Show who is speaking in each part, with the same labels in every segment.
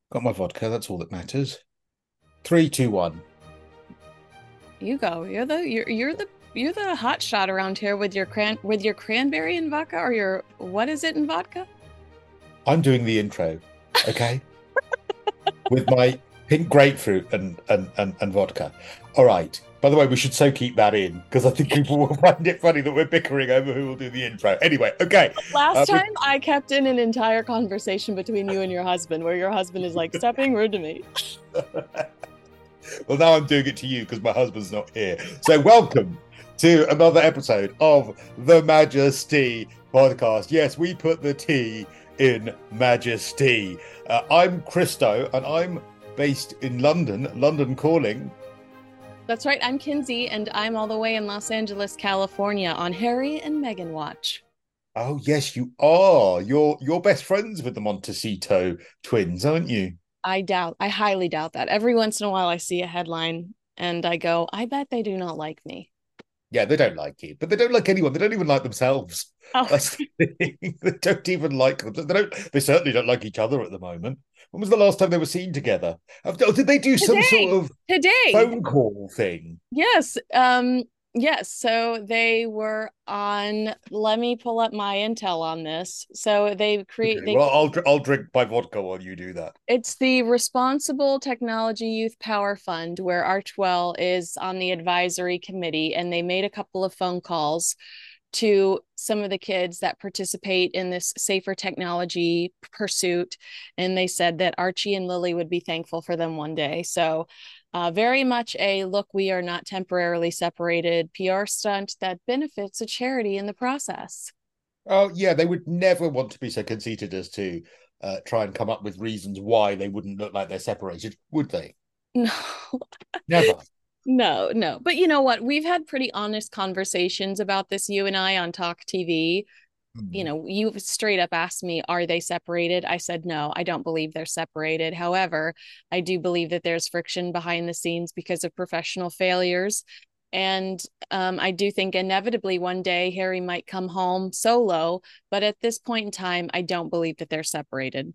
Speaker 1: Got my vodka. That's all that matters. Three, two, one.
Speaker 2: You go. You're the hot shot around here with your cranberry in vodka or your what is it in vodka?
Speaker 1: I'm doing the intro, okay, with my pink grapefruit and vodka. All right. By the way, we should so keep that in because I think people will find it funny that we're bickering over who will do the intro. Anyway, okay.
Speaker 2: Last
Speaker 1: We
Speaker 2: time I kept in an entire conversation between you and your husband where your husband is like, stop being rude to me.
Speaker 1: well, now I'm doing it to you because my husband's not here. So, welcome to another episode of the Majesty podcast. Yes, we put the T in Majesty. I'm Christo, and I'm based in London. London calling.
Speaker 2: That's right. I'm Kinsey and I'm all the way in Los Angeles, California on Harry and Meghan watch.
Speaker 1: Oh yes, you are. You're best friends with the Montecito twins, aren't you?
Speaker 2: I highly doubt that. Every once in a while I see a headline and I go, I bet they do not like me.
Speaker 1: Yeah, they don't like you, but they don't like anyone. They don't even like themselves.
Speaker 2: Oh,
Speaker 1: That's the thing. They don't even like them. They don't. They certainly don't like each other at the moment. When was the last time they were seen together? Oh, did they do some sort
Speaker 2: today,
Speaker 1: of
Speaker 2: today.
Speaker 1: phone call thing?
Speaker 2: Yes. Yes. So they were on, let me pull up my intel on this. So
Speaker 1: Okay, well, I'll drink my vodka while you do that.
Speaker 2: it's the Responsible Technology Youth Power Fund where Archwell is on the advisory committee, and they made a couple of phone calls to some of the kids that participate in this safer technology pursuit. And they said that Archie and Lily would be thankful for them one day. So, very much a look, we are not temporarily separated PR stunt that benefits a charity in the process.
Speaker 1: Oh yeah, they would never want to be so conceited as to try and come up with reasons why they wouldn't look like they're separated, would they?
Speaker 2: No,
Speaker 1: Never.
Speaker 2: no, no. But you know what? We've had pretty honest conversations about this, you and I, on Talk TV. You
Speaker 1: Mm.
Speaker 2: know, you straight up asked me, are they separated? I said, no, I don't believe they're separated. However, I do believe that there's friction behind the scenes because of professional failures. And I do think inevitably one day Harry might come home solo. But at this point in time, I don't believe that they're separated.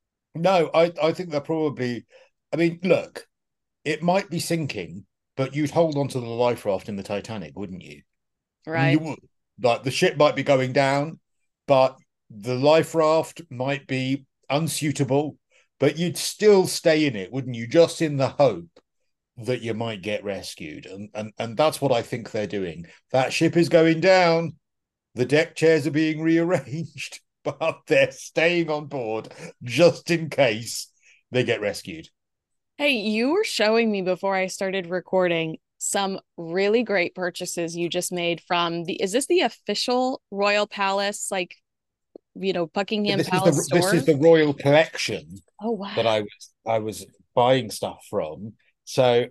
Speaker 1: No, I think they're probably. I mean, look, it might be sinking, but you'd hold on to the life raft in the Titanic, wouldn't you? I mean, you
Speaker 2: Right.
Speaker 1: would. Like the ship might be going down, but the life raft might be unsuitable, but you'd still stay in it, wouldn't you? Just in the hope that you might get rescued. And that's what I think they're doing. That ship is going down. The deck chairs are being rearranged, but they're staying on board just in case they get rescued.
Speaker 2: Hey, you were showing me before I started recording some really great purchases you just made from is this the official Royal Palace, like, Buckingham Palace
Speaker 1: This is
Speaker 2: store?
Speaker 1: the royal collection
Speaker 2: Oh,
Speaker 1: that
Speaker 2: wow.
Speaker 1: I was buying stuff from. So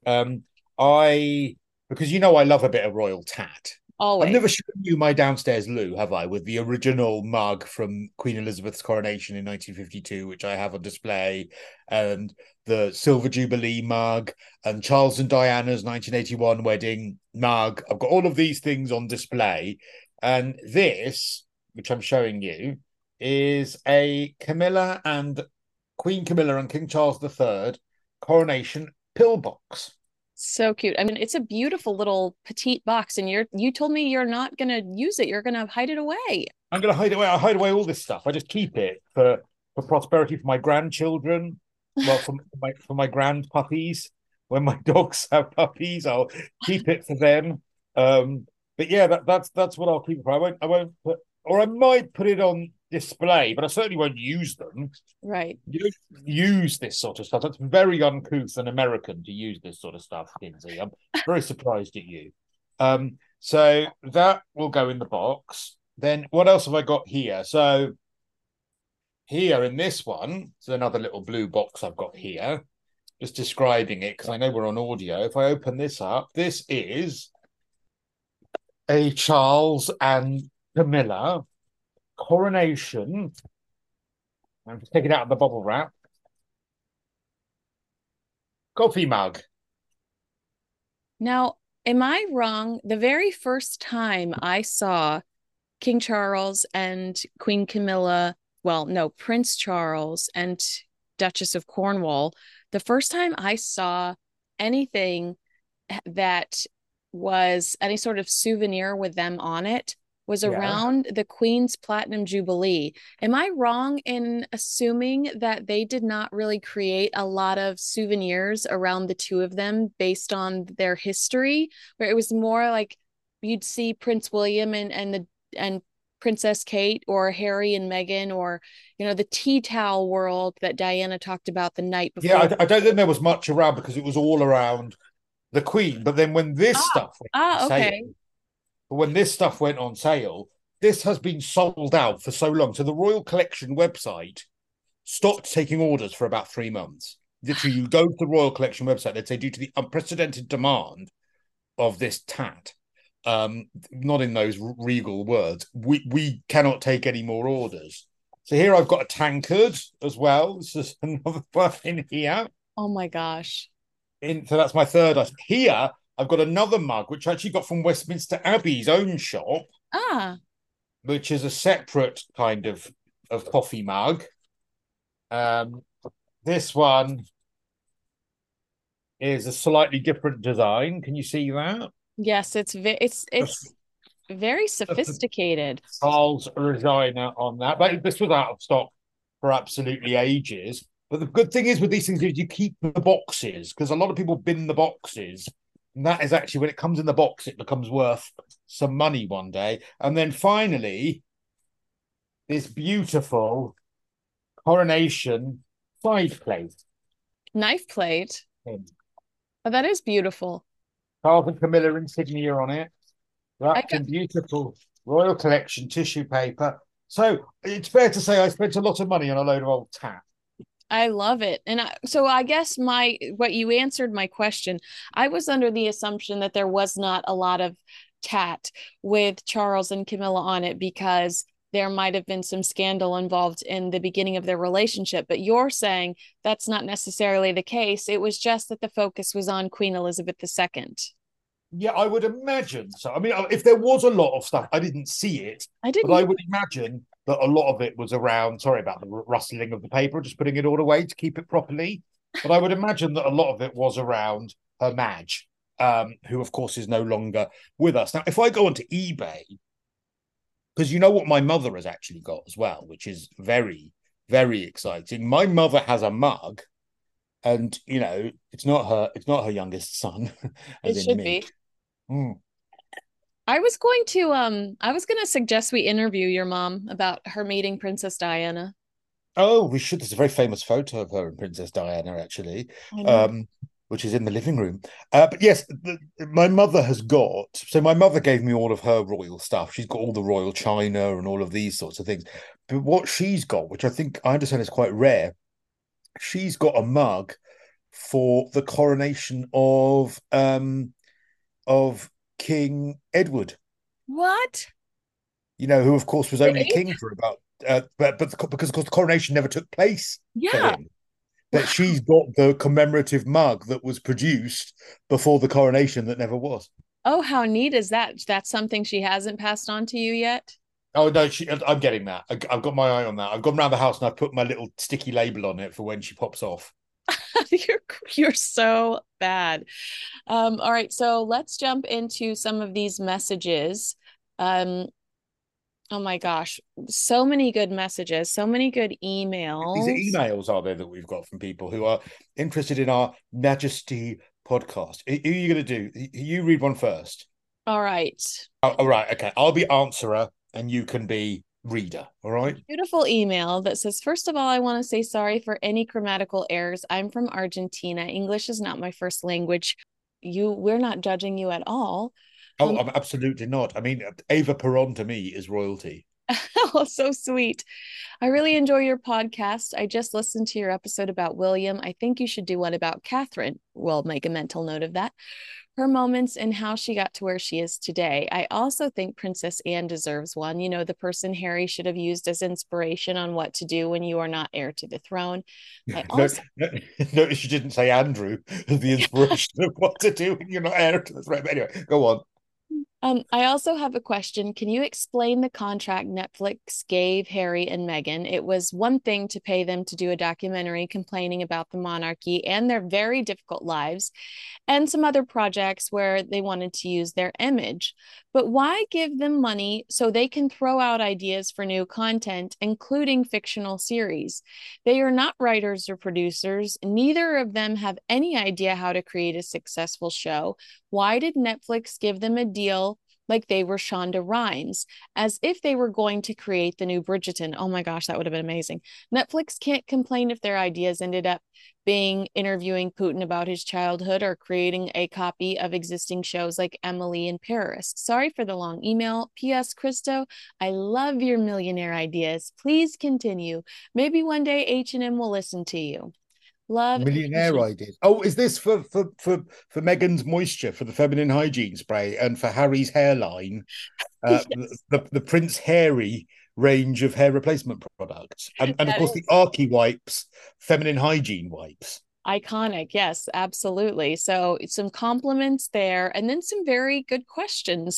Speaker 1: I because I love a bit of royal tat. I've never
Speaker 2: Always.
Speaker 1: shown you my downstairs loo, have I? With the original mug from Queen Elizabeth's coronation in 1952, which I have on display, and the Silver Jubilee mug, and Charles and Diana's 1981 wedding mug. I've got all of these things on display, and this, which I'm showing you, is a Queen Camilla and King Charles III coronation pillbox.
Speaker 2: So cute. I mean, it's a beautiful little petite box, and you told me you're not gonna use it. You're gonna hide it away.
Speaker 1: I'm going to hide away. I hide away all this stuff. I just keep it for prosperity for my grandchildren. Well, for my grand puppies. When my dogs have puppies, I'll keep it for them. Um, but yeah, that's what I'll keep it for. I won't put, or I might put it on display, but I certainly won't use them.
Speaker 2: Right.
Speaker 1: You don't use this sort of stuff. That's very uncouth and American to use this sort of stuff, Kinsey. I'm very surprised at you. So that will go in the box. Then what else have I got here? So here in this one, there's another little blue box I've got here, just describing it because I know we're on audio. If I open this up, this is a Charles and Camilla coronation. I'm just taking it out of the bubble wrap. Coffee mug.
Speaker 2: Now, am I wrong? The very first time I saw King Charles and Queen Camilla, well, no, Prince Charles and Duchess of Cornwall. The first time I saw anything that was any sort of souvenir with them on it was
Speaker 1: Yeah.
Speaker 2: around the Queen's Platinum Jubilee. Am I wrong in assuming that they did not really create a lot of souvenirs around the two of them based on their history, where it was more like you'd see Prince William and Princess Kate or Harry and Meghan or the tea towel world that Diana talked about the night
Speaker 1: Yeah,
Speaker 2: before.
Speaker 1: I don't think there was much around because it was all around the Queen. But then when this
Speaker 2: Ah,
Speaker 1: stuff went on sale,
Speaker 2: okay.
Speaker 1: when this stuff went on sale, this has been sold out for so long. So the Royal Collection website stopped taking orders for about 3 months. Literally, you go to the Royal Collection website, they'd say, due to the unprecedented demand of this tat, not in those regal words, we cannot take any more orders. So here I've got a tankard as well. This is another one in here.
Speaker 2: Oh my gosh.
Speaker 1: So that's my third item. Here I've got another mug, which I actually got from Westminster Abbey's own shop,
Speaker 2: Ah,
Speaker 1: which is a separate kind of coffee mug. Um, this one is a slightly different design. Can you see that?
Speaker 2: yes, it's
Speaker 1: Just,
Speaker 2: very
Speaker 1: just a
Speaker 2: sophisticated.
Speaker 1: Charles Regina on that. But this was out of stock for absolutely ages. But the good thing is with these things is you keep the boxes because a lot of people bin the boxes. And that is actually when it comes in the box, it becomes worth some money one day. And then finally, this beautiful coronation side plate.
Speaker 2: Knife plate. Oh, that is beautiful.
Speaker 1: Charles and Camilla insignia on it,
Speaker 2: I
Speaker 1: wrapped
Speaker 2: got
Speaker 1: in beautiful Royal Collection tissue paper. So it's fair to say I spent a lot of money on a load of old tat.
Speaker 2: I love it. So I guess my what you answered my question. I was under the assumption that there was not a lot of tat with Charles and Camilla on it because there might have been some scandal involved in the beginning of their relationship. But you're saying that's not necessarily the case. It was just that the focus was on Queen Elizabeth II.
Speaker 1: Yeah, I would imagine so. I mean, if there was a lot of stuff, I didn't see it,
Speaker 2: I
Speaker 1: but
Speaker 2: didn't.
Speaker 1: I would imagine that a lot of it was around. Sorry about the rustling of the paper, just putting it all away to keep it properly. But I would imagine that a lot of it was around her Madge, who of course is no longer with us now. If I go onto eBay, because you know what my mother has actually got as well, which is very, very exciting. My mother has a mug, and it's not her youngest son,
Speaker 2: It
Speaker 1: as in
Speaker 2: should
Speaker 1: me.
Speaker 2: be.
Speaker 1: Mm.
Speaker 2: I was going to suggest we interview your mom about her meeting Princess Diana.
Speaker 1: Oh, we should. There's a very famous photo of her and Princess Diana, actually,
Speaker 2: I know.
Speaker 1: which is in the living room. But yes, my mother has got. So my mother gave me all of her royal stuff. She's got all the royal china and all of these sorts of things. But what she's got, which I think I understand is quite rare, she's got a mug for the coronation of King Edward.
Speaker 2: What?
Speaker 1: Who of course was
Speaker 2: The
Speaker 1: only king
Speaker 2: eighth?
Speaker 1: for about but because of course the coronation never took place for
Speaker 2: Yeah.
Speaker 1: him. But
Speaker 2: Wow.
Speaker 1: she's got the commemorative mug that was produced before the coronation that never was.
Speaker 2: Oh, how neat is that? That's something she hasn't passed on to you yet?
Speaker 1: Oh no, I'm getting that. I've got my eye on that. I've gone around the house and I've put my little sticky label on it for when she pops off.
Speaker 2: you're you're so bad. All right, so let's jump into some of these messages. Um, oh my gosh, so many good messages, so many good
Speaker 1: These are
Speaker 2: emails.
Speaker 1: emails, are there, that we've got from people who are interested in our Majesty podcast? Who are you going to do? You read one first.
Speaker 2: All right.
Speaker 1: Oh, all right, okay. I'll be answerer and you can be reader. All right.
Speaker 2: Beautiful email that says, first of all, I want to say sorry for any grammatical errors. I'm from Argentina. English is not my first language. We're not judging you at all.
Speaker 1: Oh, I'm absolutely not. I mean, Ava Peron to me is royalty.
Speaker 2: Oh, so sweet. I really enjoy your podcast. I just listened to your episode about William. I think you should do one about Catherine. We'll make a mental note of that. Her moments and how she got to where she is today. I also think Princess Anne deserves one. The person Harry should have used as inspiration on what to do when you are not heir to the throne. I
Speaker 1: No,
Speaker 2: also
Speaker 1: no, notice you didn't say Andrew as the inspiration of what to do when you're not heir to the throne. But anyway, go on.
Speaker 2: I also have a question. Can you explain the contract Netflix gave Harry and Meghan? It was one thing to pay them to do a documentary complaining about the monarchy and their very difficult lives, and some other projects where they wanted to use their image. But why give them money so they can throw out ideas for new content, including fictional series? They are not writers or producers. Neither of them have any idea how to create a successful show. Why did Netflix give them a deal like they were Shonda Rhimes, as if they were going to create the new Bridgerton? Oh my gosh, that would have been amazing. Netflix can't complain if their ideas ended up being interviewing Putin about his childhood or creating a copy of existing shows like Emily in Paris. Sorry for the long email. P.S. Christo, I love your millionaire ideas. Please continue. Maybe one day H&M will listen to you. Love,
Speaker 1: Millionaire
Speaker 2: Gigi.
Speaker 1: ideas. Oh, is this for Meghan's moisture, for the feminine hygiene spray, and for Harry's hairline,
Speaker 2: Yes,
Speaker 1: the Prince Harry range of hair replacement products, and of
Speaker 2: that
Speaker 1: course the
Speaker 2: is
Speaker 1: Archie wipes, feminine hygiene wipes.
Speaker 2: iconic. Yes, absolutely. So some compliments there, and then some very good questions.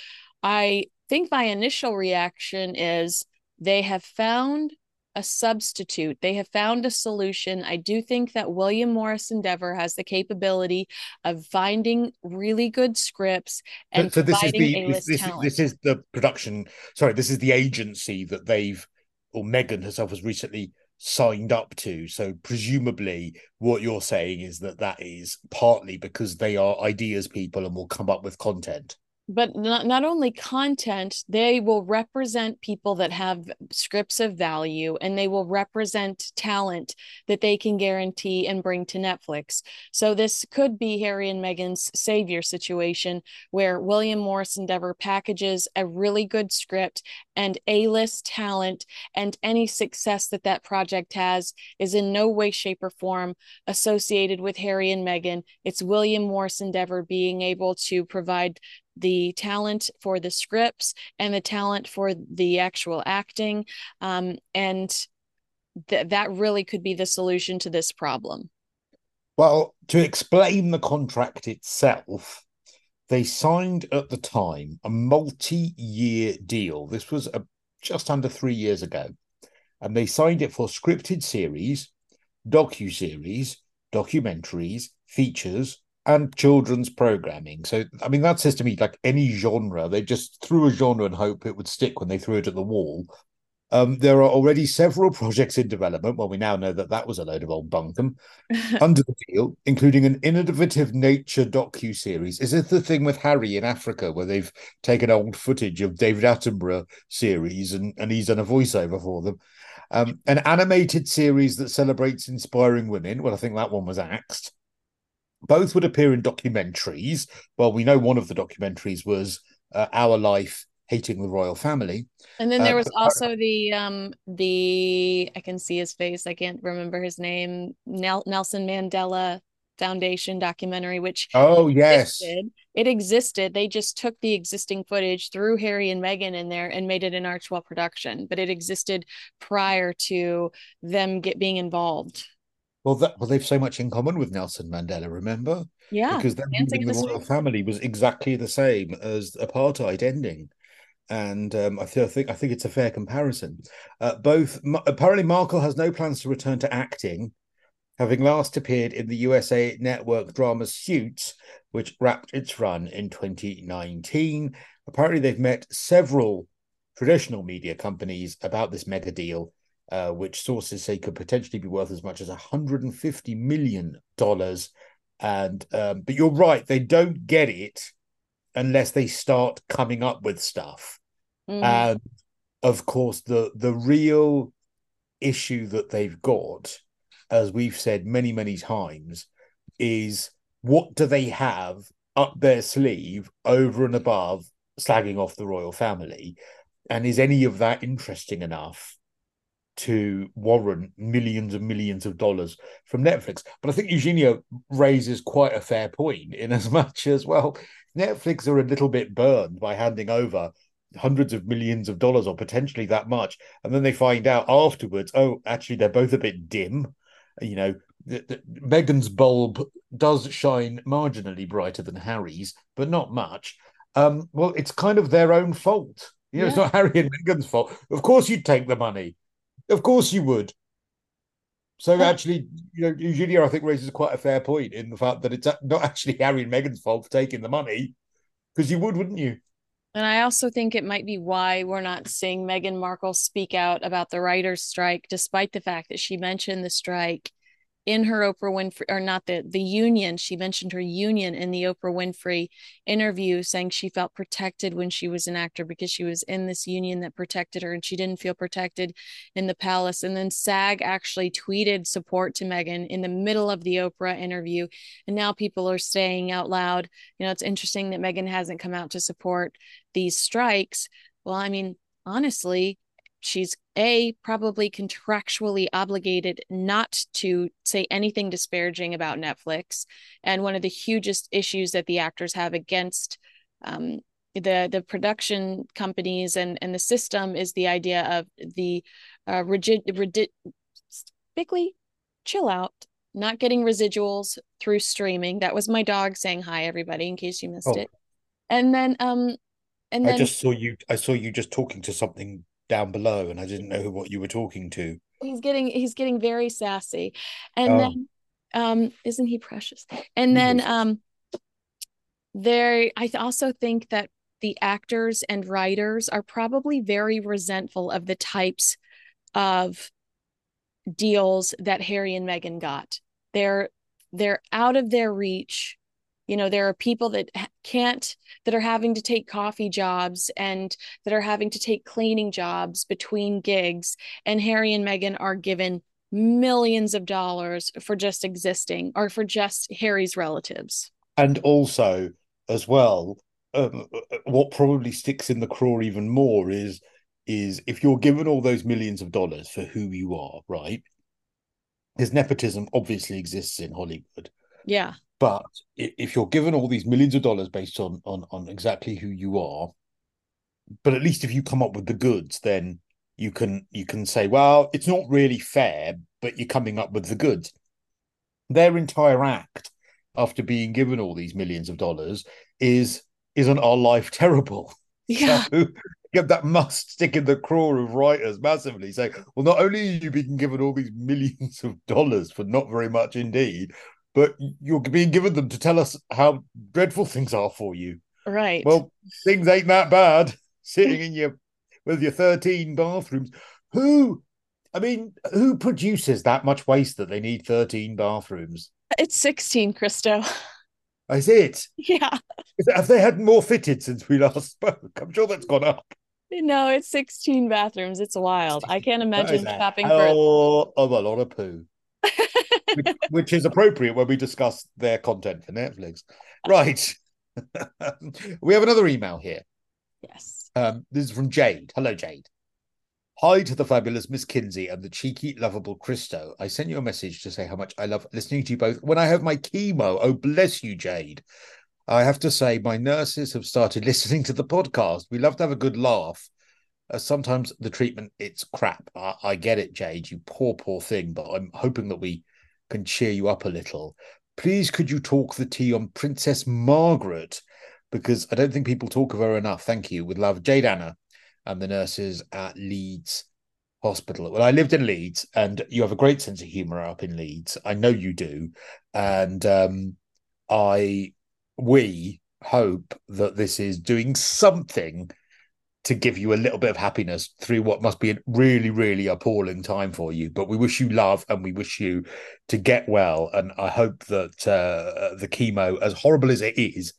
Speaker 2: I think my initial reaction is they have found a substitute. They have found a solution. I do think that William Morris Endeavor has the capability of finding really good scripts and
Speaker 1: So this is
Speaker 2: providing
Speaker 1: the
Speaker 2: A-list
Speaker 1: this
Speaker 2: talent.
Speaker 1: is the production. Sorry, this is the agency that they've, or Meghan herself has recently signed up to. So presumably, what you're saying is that that is partly because they are ideas people and will come up with content.
Speaker 2: But not only content, they will represent people that have scripts of value, and they will represent talent that they can guarantee and bring to Netflix. So this could be Harry and Meghan's savior situation, where William Morris Endeavor packages a really good script and A-list talent, and any success that that project has is in no way, shape, or form associated with Harry and Meghan. It's William Morris Endeavor being able to provide the talent for the scripts and the talent for the actual acting. And that really could be the solution to this problem.
Speaker 1: Well, to explain the contract itself, they signed at the time a multi-year deal. This was just under 3 years ago, and they signed it for scripted series, docu-series, documentaries, features, and children's programming. So, I mean, that says to me like any genre, they just threw a genre and hope it would stick when they threw it at the wall. There are already several projects in development. Well, we now know that that was a load of old bunkum under the deal, including an innovative nature docu-series. Is it the thing with Harry in Africa where they've taken old footage of David Attenborough series and he's done a voiceover for them? An animated series that celebrates inspiring women. Well, I think that one was axed. Both would appear in documentaries. Well, we know one of the documentaries was Our Life Hating the Royal Family.
Speaker 2: And then there was also the I can see his face. I can't remember his name. Nelson Mandela Foundation documentary, which
Speaker 1: Oh, yes.
Speaker 2: existed. It existed. They just took the existing footage, threw Harry and Meghan in there, and made it an Archwell production. But it existed prior to them being involved.
Speaker 1: Well, they've so much in common with Nelson Mandela, remember?
Speaker 2: Yeah,
Speaker 1: Because them
Speaker 2: Dancing
Speaker 1: ruling
Speaker 2: in
Speaker 1: the
Speaker 2: the
Speaker 1: royal
Speaker 2: Streets.
Speaker 1: family was exactly the same as apartheid ending. And I think it's a fair comparison. Both apparently Markle has no plans to return to acting, having last appeared in the USA Network drama Suits, which wrapped its run in 2019. Apparently, they've met several traditional media companies about this mega deal, which sources say could potentially be worth as much as $150 million. And but you're right, they don't get it unless they start coming up with stuff.
Speaker 2: Mhm.
Speaker 1: And of course, the real issue that they've got, as we've said many, many times, is what do they have up their sleeve over and above slagging off the royal family? And is any of that interesting enough to warrant millions and millions of dollars from Netflix? But I think Eugenio raises quite a fair point in as much as, well, Netflix are a little bit burned by handing over hundreds of millions of dollars or potentially that much, and then they find out afterwards, oh, actually they're both a bit dim. You know, Meghan's bulb does shine marginally brighter than Harry's, but not much. Well, it's kind of their own fault. It's
Speaker 2: Yeah.
Speaker 1: not Harry and Meghan's fault. Of course, you'd take the money. Of course, you would. So
Speaker 2: And
Speaker 1: actually, Eugenia, I think, raises quite a fair point in the fact that it's not actually Harry and Meghan's fault for taking the money, because you would, wouldn't you?
Speaker 2: And I also think it might be why we're not seeing Meghan Markle speak out about the writers' strike, despite the fact that she mentioned the strike in her Oprah Winfrey, or not the union. She mentioned her union in the Oprah Winfrey interview, saying she felt protected when she was an actor because she was in this union that protected her, and she didn't feel protected in the palace. And then SAG actually tweeted support to Meghan in the middle of the Oprah interview, and now people are saying out loud, it's interesting that Meghan hasn't come out to support these strikes. Well, I mean, honestly, she's probably contractually obligated not to say anything disparaging about Netflix, and one of the hugest issues that the actors have against the production companies and the system is the idea of the bigly chill out, not getting residuals through streaming. That was my dog saying hi, everybody, in case you missed
Speaker 1: Oh,
Speaker 2: it. And then and
Speaker 1: I
Speaker 2: then
Speaker 1: just saw you. I saw you just talking to something down below, and I didn't know what you were talking to.
Speaker 2: he's getting very sassy. And
Speaker 1: Oh,
Speaker 2: then isn't he precious? And
Speaker 1: he
Speaker 2: then
Speaker 1: is.
Speaker 2: I also think that the actors and writers are probably very resentful of the types of deals that Harry and Meghan got. They're they're out of their reach. There are people that can't, that are having to take coffee jobs and that are having to take cleaning jobs between gigs, and Harry and Meghan are given millions of dollars for just existing, or for just Harry's relatives.
Speaker 1: And also, as well, what probably sticks in the craw even more is if you're given all those millions of dollars for who you are, right? Because nepotism obviously exists in Hollywood,
Speaker 2: Yeah.
Speaker 1: but if you're given all these millions of dollars based on exactly who you are, but at least if you come up with the goods, then you can say, well, it's not really fair, but you're coming up with the goods. Their entire act, after being given all these millions of dollars, is isn't our life terrible? So
Speaker 2: Yeah.
Speaker 1: yeah, that must stick in the craw of writers massively. Say, well, not only are you being given all these millions of dollars for not very much indeed, but you're being given them to tell us how dreadful things are for you.
Speaker 2: Right.
Speaker 1: Well, things ain't that bad. Sitting in your with your 13 bathrooms. Who I mean, who produces that much waste that they need 13 bathrooms?
Speaker 2: It's 16, Christo.
Speaker 1: Is it?
Speaker 2: Yeah.
Speaker 1: Have they had more fitted since we last spoke? I'm sure that's gone up.
Speaker 2: No, it's 16 bathrooms. It's wild. I can't
Speaker 1: That is
Speaker 2: imagine
Speaker 1: a
Speaker 2: shopping for
Speaker 1: hell of a lot of poo, which is appropriate when we discuss their content for Netflix. Right. We have another email here.
Speaker 2: Yes.
Speaker 1: This is from Jade. Hello, Jade. Hi to the fabulous Miss Kinsey and the cheeky, lovable Christo. I sent you a message to say how much I love listening to you both when I have my chemo. Oh, bless you, Jade. I have to say, my nurses have started listening to the podcast. We love to have a good laugh. Sometimes the treatment, it's crap. I get it, Jade, you poor, poor thing, but I'm hoping that we can cheer you up a little. Please, could you talk the tea on Princess Margaret? Because I don't think people talk of her enough. Thank you. With love, Jade Anna and the nurses at Leeds Hospital. Well, I lived in Leeds, and you have a great sense of humour up in Leeds. I know you do. And I we hope that this is doing something to give you a little bit of happiness through what must be a really, really appalling time for you. But we wish you love and we wish you to get well. And I hope that the chemo, as horrible as it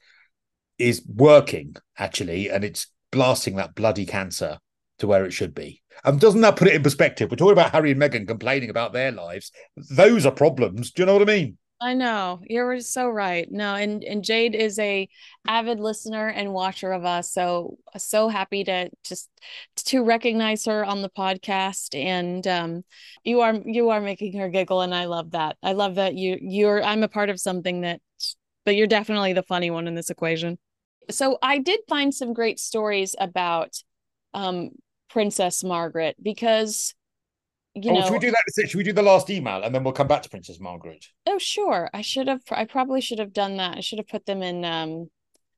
Speaker 1: is working actually, and it's blasting that bloody cancer to where it should be. Doesn't that put it in perspective? We're talking about Harry and Meghan complaining about their lives. Those are problems. Do you know what I mean?
Speaker 2: I know. You're so right. No, and Jade is a avid listener and watcher of us. So happy to just to recognize her on the podcast. And you are making her giggle, and I love that. I love that I'm a part of something that, but you're definitely the funny one in this equation. So I did find some great stories about um Princess Margaret, because you
Speaker 1: Oh, should
Speaker 2: know
Speaker 1: we do that? Should we do the last email and then we'll come back to Princess Margaret?
Speaker 2: oh, sure. I probably should have done that. I should have put them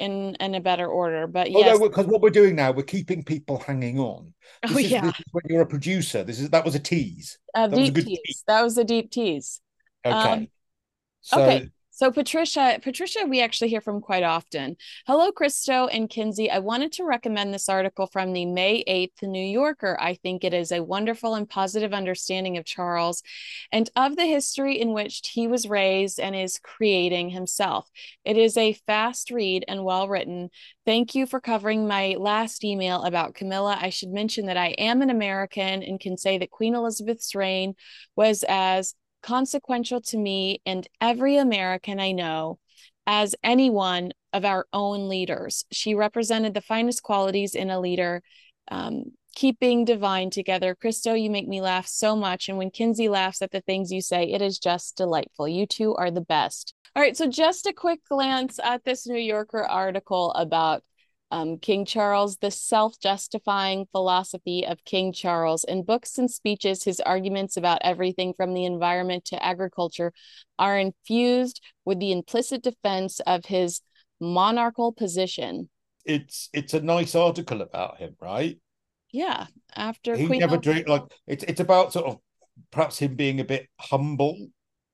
Speaker 2: in a better order. But
Speaker 1: Oh
Speaker 2: yes.
Speaker 1: no, because what we're doing now, we're keeping people hanging on.
Speaker 2: Oh yeah.
Speaker 1: This is when you're a producer. That was a tease. That was a
Speaker 2: Deep
Speaker 1: good tease.
Speaker 2: tease. That was a deep tease. Um,
Speaker 1: Okay.
Speaker 2: Okay.
Speaker 1: So
Speaker 2: So Patricia, we actually hear from quite often. Hello, Christo and Kinsey. I wanted to recommend this article from the May 8th New Yorker. I think it is a wonderful and positive understanding of Charles and of the history in which he was raised and is creating himself. It is a fast read and well written. Thank you for covering my last email about Camilla. I should mention that I am an American and can say that Queen Elizabeth's reign was as consequential to me and every American I know as any one of our own leaders. She represented the finest qualities in a leader, keeping divine together. Christo, you make me laugh so much. And when Kinsey laughs at the things you say, it is just delightful. You two are the best. All right, so just a quick glance at this New Yorker article about King Charles, the self-justifying philosophy of King Charles. In books and speeches, his arguments about everything from the environment to agriculture are infused with the implicit defense of his monarchical position.
Speaker 1: it's a nice article about him, right?
Speaker 2: Yeah, after
Speaker 1: He
Speaker 2: Queen
Speaker 1: never
Speaker 2: Elizabeth.
Speaker 1: drink like it's about sort of perhaps him being a bit humble,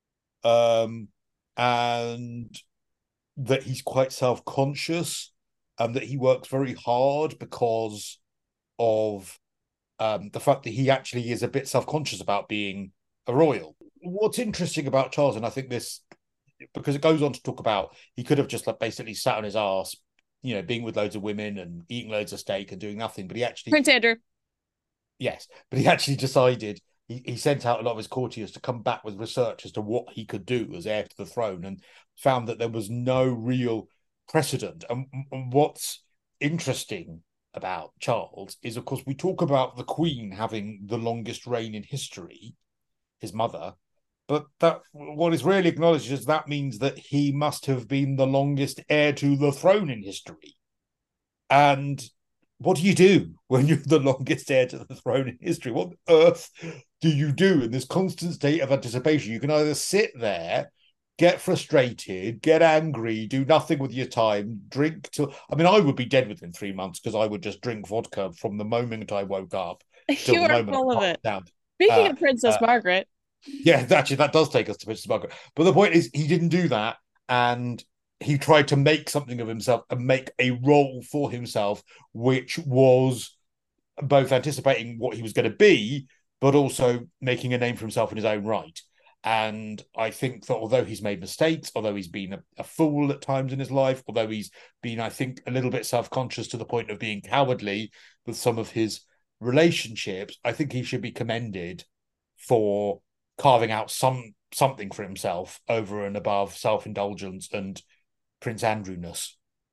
Speaker 1: um, and that he's quite self-conscious, that he works very hard because of the fact that he actually is a bit self-conscious about being a royal. What's interesting about Charles, and I think this because it goes on to talk about he could have just like basically sat on his ass, being with loads of women and eating loads of steak and doing nothing, but he actually
Speaker 2: Prince Andrew.
Speaker 1: yes, but he actually decided he sent out a lot of his courtiers to come back with research as to what he could do as heir to the throne and found that there was no real precedent. And what's interesting about Charles is, of course, we talk about the Queen having the longest reign in history, his mother, but that what is really acknowledged is that means that he must have been the longest heir to the throne in history. And what do you do when you're the longest heir to the throne in history? What on earth do you do in this constant state of anticipation? You can either sit there, get frustrated, get angry, do nothing with your time, drink till. I mean, I would be dead within 3 months because I would just drink vodka from the moment I woke up till
Speaker 2: You
Speaker 1: the
Speaker 2: are
Speaker 1: moment
Speaker 2: full
Speaker 1: I
Speaker 2: of
Speaker 1: passed
Speaker 2: it.
Speaker 1: down.
Speaker 2: Speaking
Speaker 1: Uh,
Speaker 2: of Princess
Speaker 1: uh,
Speaker 2: Margaret.
Speaker 1: yeah, actually, that does take us to Princess Margaret. But the point is, he didn't do that, and he tried to make something of himself and make a role for himself, which was both anticipating what he was going to be, but also making a name for himself in his own right. And I think that although he's made mistakes, although he's been a fool at times in his life, although he's been, I think, a little bit self-conscious to the point of being cowardly with some of his relationships, I think he should be commended for carving out something for himself over and above self-indulgence and Prince Andrewness.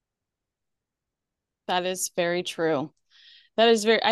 Speaker 2: That is very true. That is very,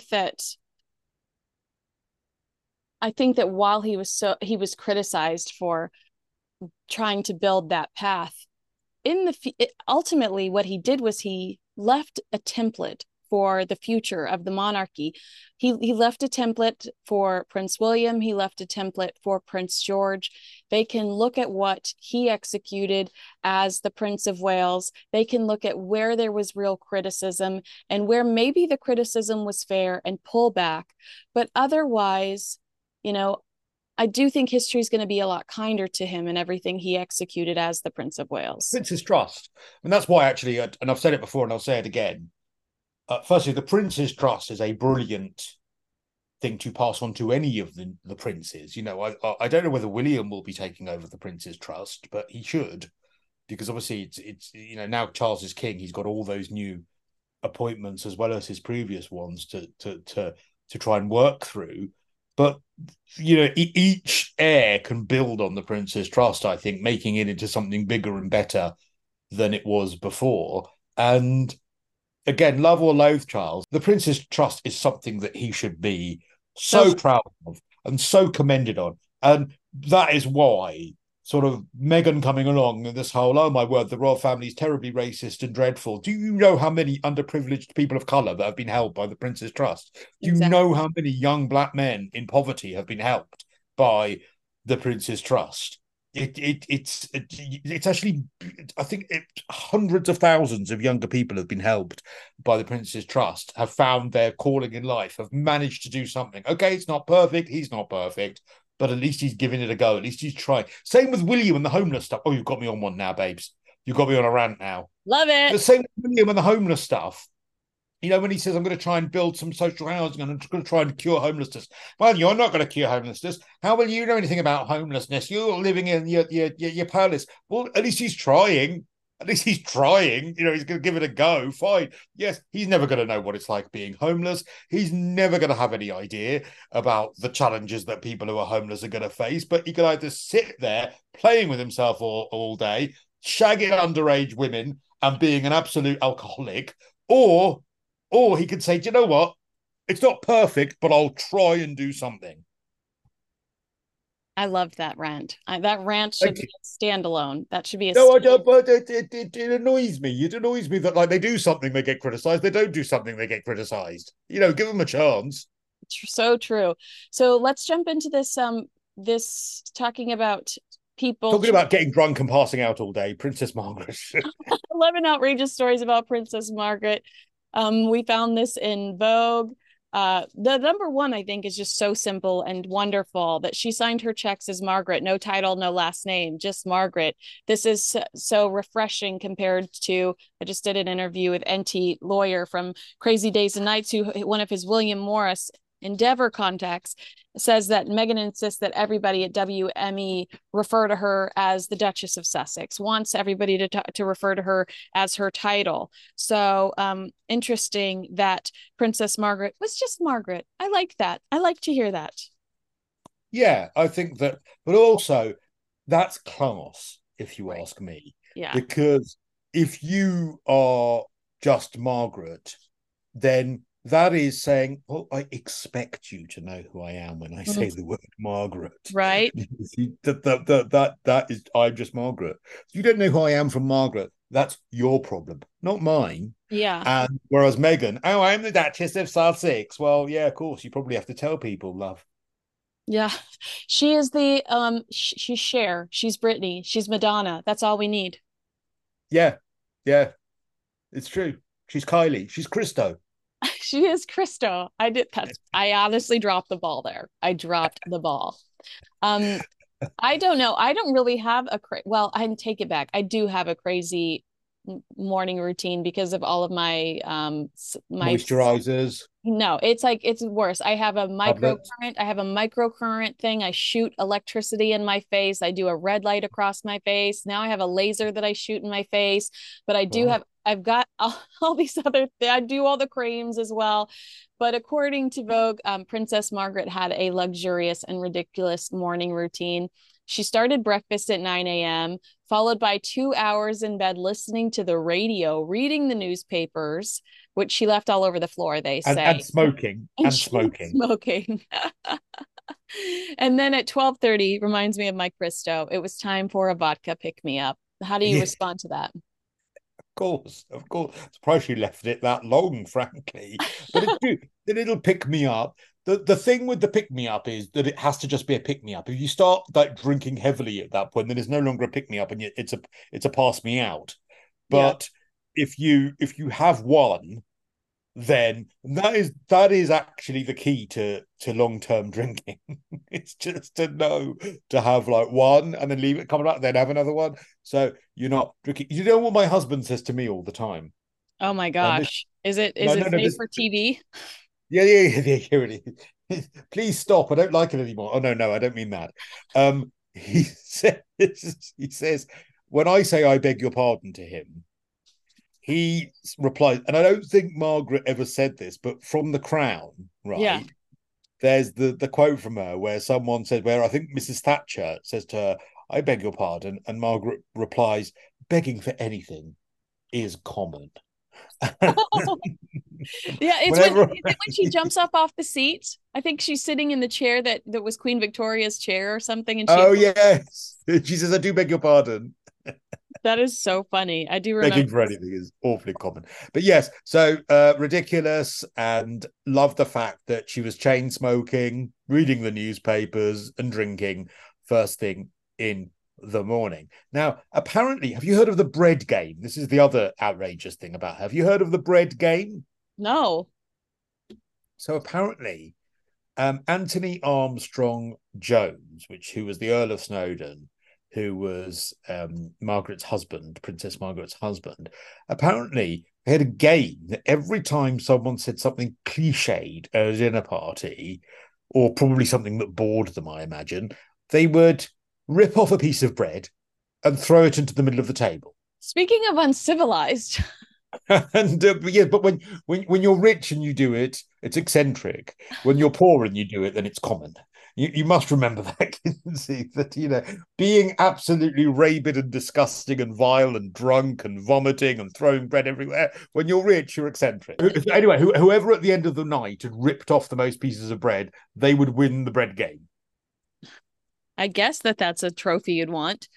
Speaker 2: I think that while he was criticized for trying to build that path, ultimately what he did was he left a template for the future of the monarchy. He left a template for Prince William. He left a template for Prince George. They can look at what he executed as the Prince of Wales. They can look at where there was real criticism and where maybe the criticism was fair and pull back. But otherwise, you know, I do think history is going to be a lot kinder to him and everything he executed as the Prince of Wales.
Speaker 1: Prince's trust. And that's why, actually, and I've said it before and I'll say it again. Firstly, the Prince's trust is a brilliant thing to pass on to any of the princes. I don't know whether William will be taking over the Prince's trust, but he should, because obviously it's now Charles is king. He's got all those new appointments as well as his previous ones to try and work through. But each heir can build on the Prince's trust, I think, making it into something bigger and better than it was before. And again, love or loathe Charles, the Prince's trust is something that he should be
Speaker 2: So
Speaker 1: so proud of and so commended on. And that is why sort of Meghan coming along and this whole, oh my word, the royal family is terribly racist and dreadful. Do you know how many underprivileged people of colour that have been helped by the Prince's Trust? Do you
Speaker 2: exactly.
Speaker 1: know how many young black men in poverty have been helped by the Prince's Trust? it's actually, I think hundreds of thousands of younger people have been helped by the Prince's Trust, have found their calling in life, have managed to do something. Okay, it's not perfect, he's not perfect, but at least he's giving it a go. At least he's trying. Same with William and the homeless stuff. Oh, you've got me on one now, babes. You've got me on a rant now.
Speaker 2: Love it.
Speaker 1: The same with William and the homeless stuff. You know, when he says, I'm going to try and build some social housing and I'm going to try and cure homelessness. Well, you're not going to cure homelessness. How will you know anything about homelessness? You're living in your palace. Well, at least he's trying. At least he's trying. You know, he's going to give it a go. Fine. Yes, he's never going to know what it's like being homeless. He's never going to have any idea about the challenges that people who are homeless are going to face. But he can either sit there playing with himself all day, shagging underage women and being an absolute alcoholic, or he could say, do you know what? It's not perfect, but I'll try and do something.
Speaker 2: I loved that rant. That rant should be a standalone. That should be a
Speaker 1: No, I don't. But it annoys me. It annoys me that like they do something, they get criticised. They don't do something, they get criticised. You know, give them a chance.
Speaker 2: So true. So let's jump into this talking about people
Speaker 1: Talking about getting drunk and passing out all day, Princess Margaret.
Speaker 2: 11 outrageous stories about Princess Margaret. We found this in Vogue. The number one, I think, is just so simple and wonderful that she signed her checks as Margaret, no title, no last name, just Margaret. This is so refreshing compared to, I just did an interview with NT Lawyer from Crazy Days and Nights, who one of his William Morris Endeavor contacts says that Meghan insists that everybody at WME refer to her as the Duchess of Sussex, wants everybody to refer to her as her title. So interesting that Princess Margaret was just Margaret. I like that. I like to hear that.
Speaker 1: Yeah, I think that, but also that's class, if you ask me.
Speaker 2: Yeah.
Speaker 1: Because if you are just Margaret, then that is saying, well, I expect you to know who I am when I say the word Margaret.
Speaker 2: Right.
Speaker 1: That is, I'm just Margaret. You don't know who I am from Margaret. That's your problem, not mine.
Speaker 2: Yeah.
Speaker 1: And whereas Meghan, oh, I'm the Duchess of Sussex. Well, yeah, of course, you probably have to tell people, love.
Speaker 2: Yeah. She is she's Cher, she's Britney, she's Madonna. That's all we need.
Speaker 1: Yeah. Yeah. It's true. She's Kylie. She's Christo.
Speaker 2: She is Christo. I honestly dropped the ball there. I dropped the ball. I don't know. I don't really have well, I take it back. I do have a crazy morning routine because of all of my
Speaker 1: moisturizers.
Speaker 2: No, it's worse. I have a microcurrent. I have a microcurrent thing. I shoot electricity in my face. I do a red light across my face. Now I have a laser that I shoot in my face. But I've got all these other I do all the creams as well. But according to Vogue, Princess Margaret had a luxurious and ridiculous morning routine. She started breakfast at 9 a.m., followed by 2 hours in bed listening to the radio, reading the newspapers, which she left all over the floor, they say.
Speaker 1: And smoking. And smoking.
Speaker 2: Smoking. And then at 12:30, reminds me of my Christo, it was time for a vodka pick-me-up. How do you respond to that?
Speaker 1: Of course. Surprised you left it that long, frankly. But it'll pick me up. The thing with the pick me up is that it has to just be a pick me up. If you start like drinking heavily at that point, then it's no longer a pick me up, and it's a pass me out. But if you have one, then that is actually the key to long-term drinking. It's just to know to have like one and then leave it coming out, then have another one. So you're not drinking. You know what my husband says to me all the time?
Speaker 2: Oh my gosh. Is it safe for TV?
Speaker 1: Yeah. Please stop. I don't like it anymore. Oh no, I don't mean that. He says, when I say I beg your pardon to him, he replies, and I don't think Margaret ever said this, but from The Crown, right?
Speaker 2: Yeah.
Speaker 1: There's the quote from her where someone says, where I think Mrs. Thatcher says to her, I beg your pardon. And Margaret replies, begging for anything is common.
Speaker 2: Yeah, when she jumps up off the seat. I think she's sitting in the chair that was Queen Victoria's chair or something. And
Speaker 1: yes, she says, "I do beg your pardon."
Speaker 2: That is so funny. I do remember.
Speaker 1: Begging for anything is awfully common, but yes, so ridiculous, and love the fact that she was chain smoking, reading the newspapers, and drinking first thing in the morning. Now, apparently, have you heard of the bread game? This is the other outrageous thing about her. Have you heard of the bread game?
Speaker 2: No.
Speaker 1: So apparently, Anthony Armstrong Jones, who was the Earl of Snowdon, who was Margaret's husband, Princess Margaret's husband, apparently they had a game that every time someone said something cliched at a dinner party, or probably something that bored them, I imagine, they would rip off a piece of bread and throw it into the middle of the table.
Speaker 2: Speaking of uncivilized.
Speaker 1: And yeah, but when you're rich and you do it, it's eccentric. When you're poor and you do it, then it's common. You must remember that, Kinsey, that being absolutely rabid and disgusting and vile and drunk and vomiting and throwing bread everywhere. When you're rich, you're eccentric. Anyway, whoever at the end of the night had ripped off the most pieces of bread, they would win the bread game.
Speaker 2: I guess that's a trophy you'd want.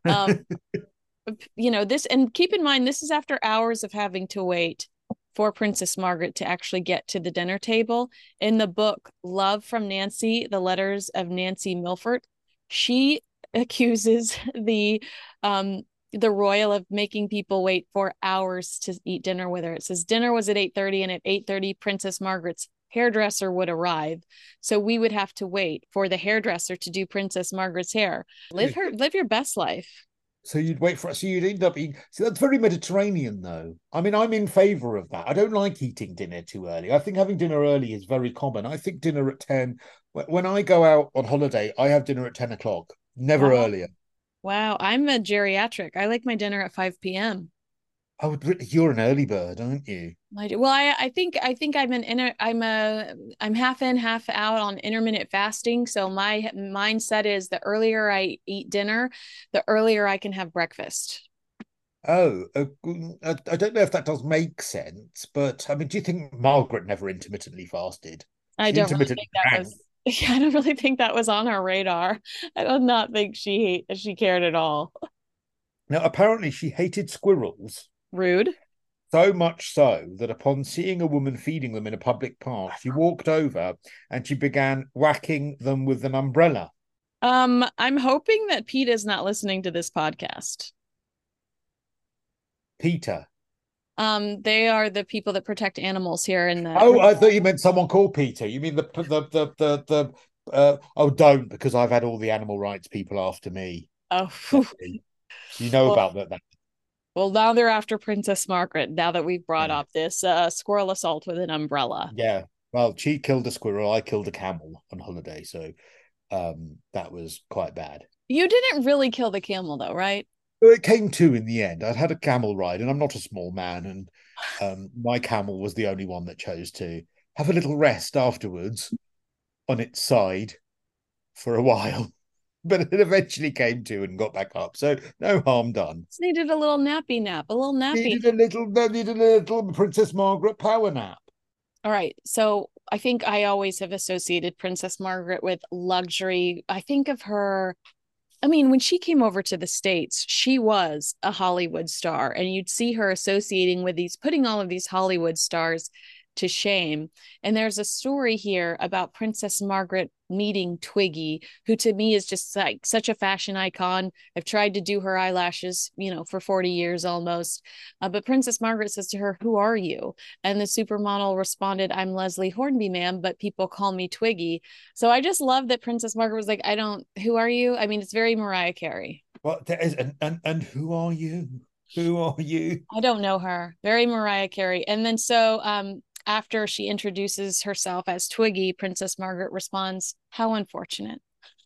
Speaker 2: This, and keep in mind, this is after hours of having to wait for Princess Margaret to actually get to the dinner table. In the book Love from Nancy, The Letters of Nancy Milford, she accuses the royal of making people wait for hours to eat dinner with her. It says dinner was at 8:30, and at 8:30 Princess Margaret's hairdresser would arrive, so we would have to wait for the hairdresser to do Princess Margaret's hair. Live your best life.
Speaker 1: So you'd wait for it. So you'd end up eating. So that's very Mediterranean, though. I mean, I'm in favour of that. I don't like eating dinner too early. I think having dinner early is very common. I think dinner at 10. When I go out on holiday, I have dinner at 10 o'clock, never earlier.
Speaker 2: Wow, I'm a geriatric. I like my dinner at 5 p.m.
Speaker 1: Oh, you're an early bird, aren't you?
Speaker 2: I do. Well, I think I'm half in, half out on intermittent fasting. So my mindset is the earlier I eat dinner, the earlier I can have breakfast.
Speaker 1: Oh, I don't know if that does make sense, but I mean, do you think Margaret never intermittently fasted?
Speaker 2: I don't really think that was. I don't really think that was on her radar. I do not think she cared at all.
Speaker 1: Now, apparently, she hated squirrels.
Speaker 2: Rude.
Speaker 1: So much so that upon seeing a woman feeding them in a public park, she walked over and she began whacking them with an umbrella.
Speaker 2: I'm hoping that Pete is not listening to this podcast.
Speaker 1: Peter.
Speaker 2: They are the people that protect animals here in the.
Speaker 1: Oh, I thought you meant someone called Peter. You mean oh, don't, because I've had all the animal rights people after me.
Speaker 2: Oh,
Speaker 1: you know about that.
Speaker 2: Well, now they're after Princess Margaret, now that we've brought up this squirrel assault with an umbrella.
Speaker 1: Yeah. Well, she killed a squirrel. I killed a camel on holiday. So that was quite bad.
Speaker 2: You didn't really kill the camel, though, right?
Speaker 1: Well, it came to in the end. I'd had a camel ride, and I'm not a small man. And my camel was the only one that chose to have a little rest afterwards on its side for a while. But it eventually came to and got back up. So no harm done.
Speaker 2: Just needed a little nappy nap, a little nappy.
Speaker 1: Needed a little Princess Margaret power nap.
Speaker 2: All right. So I think I always have associated Princess Margaret with luxury. I think of her. I mean, when she came over to the States, she was a Hollywood star, and you'd see her associating with putting all of these Hollywood stars to shame. And there's a story here about Princess Margaret meeting Twiggy, who to me is just like such a fashion icon. I've tried to do her eyelashes, for 40 years almost. But Princess Margaret says to her, "Who are you?" And the supermodel responded, "I'm Leslie Hornby, ma'am, but people call me Twiggy." So I just love that Princess Margaret was like, who are you? I mean, it's very Mariah Carey.
Speaker 1: Well, there is, and who are you? Who are you?
Speaker 2: I don't know her. Very Mariah Carey. And then after she introduces herself as Twiggy, Princess Margaret responds, "How unfortunate."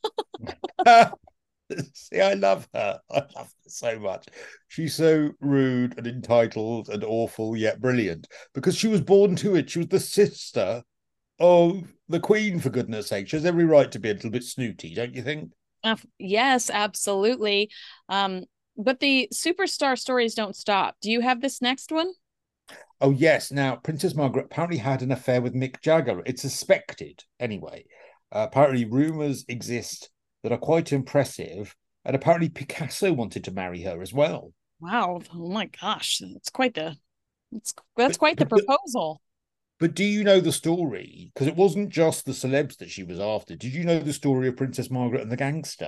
Speaker 1: See, I love her. I love her so much. She's so rude and entitled and awful, yet brilliant, because she was born to it. She was the sister of the Queen, for goodness sake. She has every right to be a little bit snooty, don't you think?
Speaker 2: Yes, absolutely. But the superstar stories don't stop. Do you have this next one?
Speaker 1: Oh, yes. Now, Princess Margaret apparently had an affair with Mick Jagger. It's suspected, anyway. Apparently, rumours exist that are quite impressive. And apparently, Picasso wanted to marry her as well.
Speaker 2: Wow. Oh, my gosh. That's quite the proposal.
Speaker 1: But do you know the story? Because it wasn't just the celebs that she was after. Did you know the story of Princess Margaret and the gangster?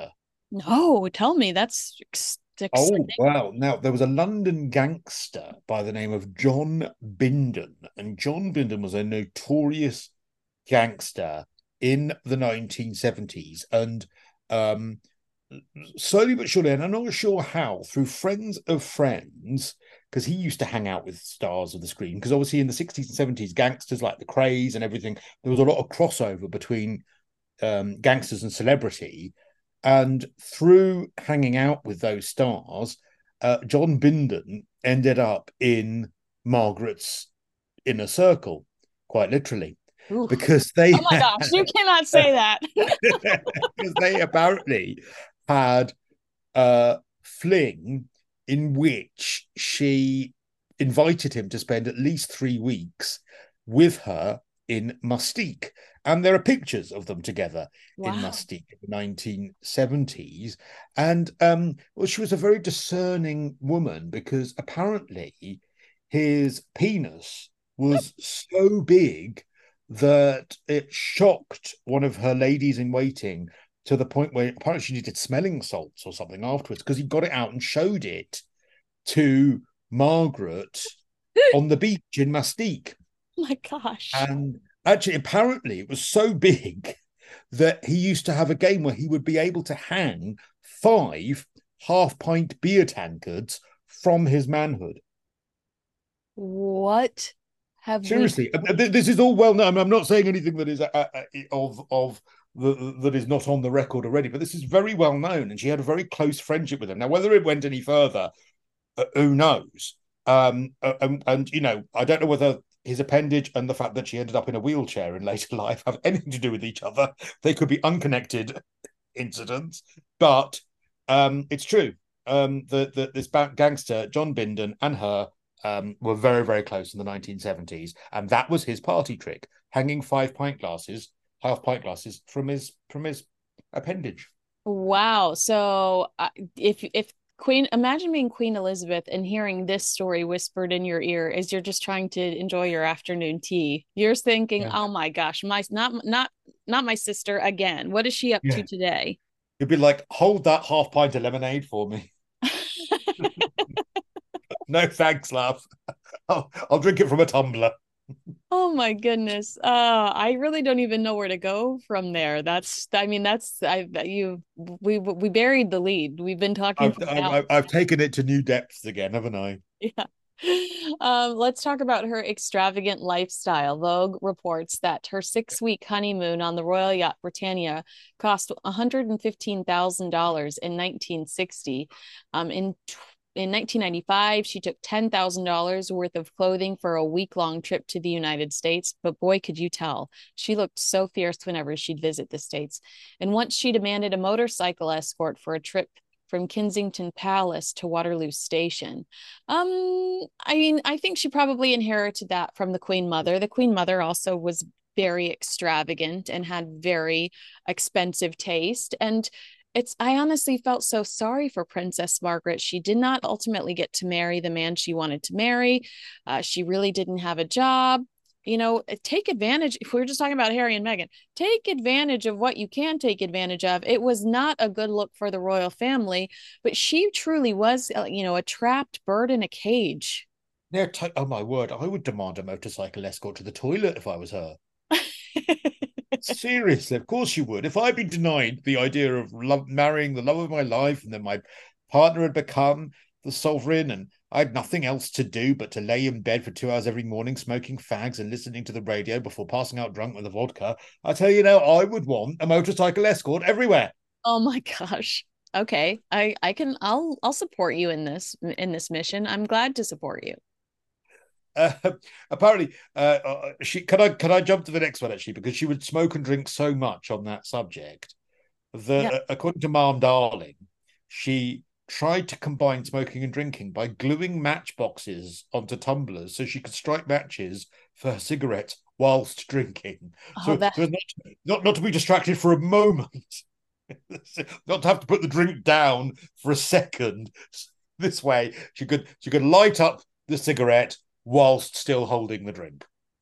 Speaker 2: No, tell me. That's
Speaker 1: Oh,
Speaker 2: exciting.
Speaker 1: wow. Now, there was a London gangster by the name of John Bindon, and John Bindon was a notorious gangster in the 1970s. And um, slowly but surely, and I'm not sure how, through friends of friends, because he used to hang out with stars of the screen. Because obviously in the 60s and 70s, gangsters like the Krays and everything, there was a lot of crossover between gangsters and celebrity. And through hanging out with those stars, John Bindon ended up in Margaret's inner circle, quite literally,
Speaker 2: Ooh.
Speaker 1: because
Speaker 2: Oh my gosh, you cannot say that.
Speaker 1: because they apparently had a fling in which she invited him to spend at least 3 weeks with her in Mustique. And there are pictures of them together in
Speaker 2: Wow.
Speaker 1: Mustique in the 1970s. And well, she was a very discerning woman because apparently his penis was so big that it shocked one of her ladies in waiting to the point where apparently she needed smelling salts or something afterwards because he got it out and showed it to Margaret on the beach in Mustique.
Speaker 2: Oh my gosh.
Speaker 1: And actually, apparently, it was so big that he used to have a game where he would be able to hang 5 half-pint beer tankards from his manhood.
Speaker 2: What have we
Speaker 1: Seriously, this is all well known. I'm not saying anything that is of that is not on the record already, but this is very well known, and she had a very close friendship with him. Now, whether it went any further, who knows? And you know, I don't know whether his appendage and the fact that she ended up in a wheelchair in later life have anything to do with each other. They could be unconnected incidents, but it's true. That this gangster John Bindon and her were very, very close in the 1970s, and that was his party trick: hanging 5 pint glasses, half-pint glasses from his appendage.
Speaker 2: Wow. So if Queen, imagine being Queen Elizabeth and hearing this story whispered in your ear as you're just trying to enjoy your afternoon tea. You're thinking,
Speaker 1: Yeah,
Speaker 2: "Oh my gosh, my not my sister again. What is she up to
Speaker 1: yeah.
Speaker 2: today?"
Speaker 1: You'd be like, hold that half-pint of lemonade for me. No thanks, love. I'll drink it from a tumbler.
Speaker 2: Oh my goodness. I really don't even know where to go from there. I mean, we buried the lead. We've been talking
Speaker 1: I've,
Speaker 2: for an
Speaker 1: I've
Speaker 2: hour.
Speaker 1: I've taken it to new depths again, haven't I?
Speaker 2: Yeah. Let's talk about her extravagant lifestyle. Vogue reports that her 6 week honeymoon on the Royal Yacht Britannia cost $115,000 in 1960. In 1995, she took $10,000 worth of clothing for a week-long trip to the United States. But boy, could you tell, she looked so fierce whenever she'd visit the States. And once she demanded a motorcycle escort for a trip from Kensington Palace to Waterloo Station. I mean, I think she probably inherited that from the Queen Mother. The Queen Mother also was very extravagant and had very expensive taste. And I honestly felt so sorry for Princess Margaret. She did not ultimately get to marry the man she wanted to marry. She really didn't have a job. Take advantage. If we were just talking about Harry and Meghan, take advantage of what you can take advantage of. It was not a good look for the royal family, but she truly was, a trapped bird in a cage.
Speaker 1: Yeah, oh my word, I would demand a motorcycle escort to the toilet if I was her. Seriously, of course you would. If I'd been denied the idea of marrying the love of my life, and then my partner had become the sovereign, and I had nothing else to do but to lay in bed for 2 hours every morning, smoking fags and listening to the radio before passing out drunk with a vodka, I tell you now, I would want a motorcycle escort everywhere.
Speaker 2: Oh my gosh. Okay. I'll support you in this mission. I'm glad to support you.
Speaker 1: Uh, apparently, she can I jump to the next one actually because she would smoke and drink so much on that subject
Speaker 2: Yeah.
Speaker 1: that according to Mom Darling, she tried to combine smoking and drinking by gluing matchboxes onto tumblers so she could strike matches for her cigarettes whilst drinking.
Speaker 2: Oh,
Speaker 1: So,
Speaker 2: that
Speaker 1: not to be distracted for a moment, not to have to put the drink down for a second. This way, she could light up the cigarette whilst still holding the drink.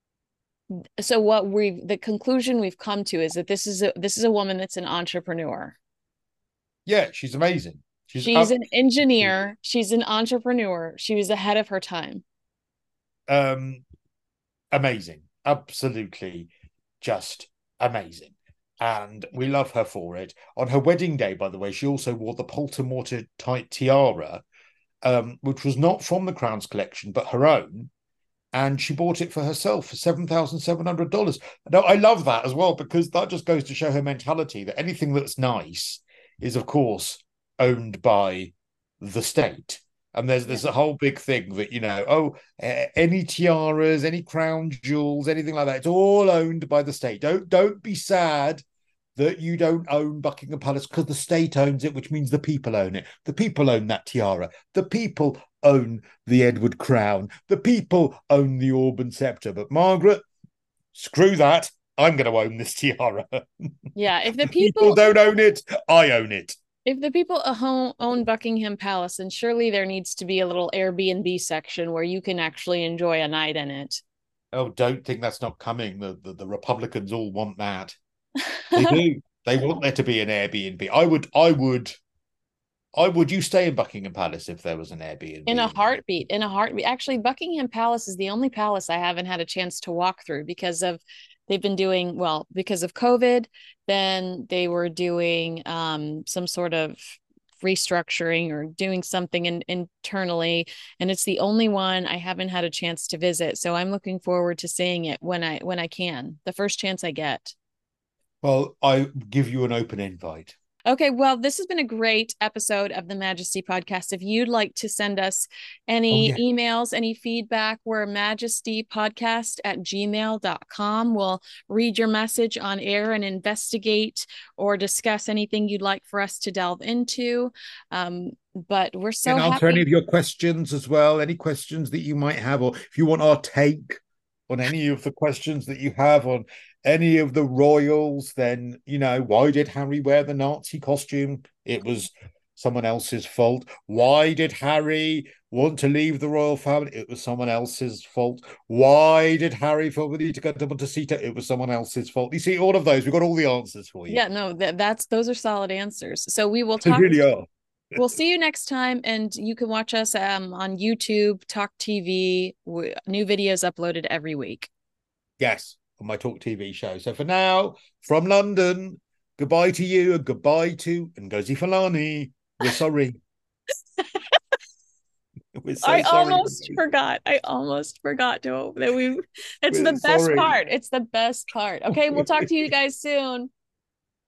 Speaker 2: so the conclusion we've come to is that this is a woman that's an entrepreneur.
Speaker 1: Yeah, she's amazing. She's
Speaker 2: She's
Speaker 1: up
Speaker 2: an engineer. She's an entrepreneur. She was ahead of her time.
Speaker 1: um amazing. Absolutely just amazing. And we love her for it. On her wedding day, by the way, she also wore the Poltermortar type tiara, which was not from the Crown's collection, but her own. And she bought it for herself for $7,700. Now, I love that as well, because that just goes to show her mentality that anything that's nice is, of course, owned by the state. And there's a whole big thing that, any tiaras, any crown jewels, anything like that, it's all owned by the state. Don't be sad that you don't own Buckingham Palace, because the state owns it, which means the people own it. The people own that tiara. The people own the Edward crown. The people own the Auburn scepter. But Margaret, screw that. I'm going to own this tiara.
Speaker 2: Yeah, if the
Speaker 1: People don't own it, I own it.
Speaker 2: if the people own Buckingham Palace, then surely there needs to be a little Airbnb section where you can actually enjoy a night in it.
Speaker 1: Oh, don't think that's not coming. The Republicans all want that. They do. They want there to be an Airbnb. I would you stay in Buckingham Palace if there was an Airbnb?
Speaker 2: In a heartbeat, in a heartbeat. Actually, Buckingham Palace is the only palace I haven't had a chance to walk through because of they've been doing well because of COVID. Then they were doing some sort of restructuring or doing something internally, and it's the only one I haven't had a chance to visit. So I'm looking forward to seeing it when I can, the first chance I get.
Speaker 1: Well, I give you an open invite.
Speaker 2: Okay, well, this has been a great episode of the Majesty Podcast. If you'd like to send us
Speaker 1: Oh,
Speaker 2: any
Speaker 1: yeah.
Speaker 2: emails, any feedback, we're majestypodcast@gmail.com. We'll read your message on air and investigate or discuss anything you'd like for us to delve into. But we're so
Speaker 1: And answer any
Speaker 2: happy.
Speaker 1: of your questions as well, any questions that you might have, or if you want our take on any of the questions that you have on any of the royals, then, why did Harry wear the Nazi costume? It was someone else's fault. Why did Harry want to leave the royal family? It was someone else's fault. Why did Harry feel the need to go to Montecito? It was someone else's fault. You see, all of those, we've got all the answers for you.
Speaker 2: Yeah, no, that's those are solid answers. So we will
Speaker 1: They
Speaker 2: talk.
Speaker 1: really are.
Speaker 2: We'll see you next time, and you can watch us on YouTube, Talk TV. New videos uploaded every week.
Speaker 1: Yes, on my Talk TV show. So for now, from London, goodbye to you and goodbye to Ngozi Fulani. We're sorry. We're so
Speaker 2: I
Speaker 1: sorry.
Speaker 2: almost forgot to that we. It's
Speaker 1: We're
Speaker 2: the best
Speaker 1: sorry.
Speaker 2: part. It's the best part. Okay, we'll talk to you guys soon.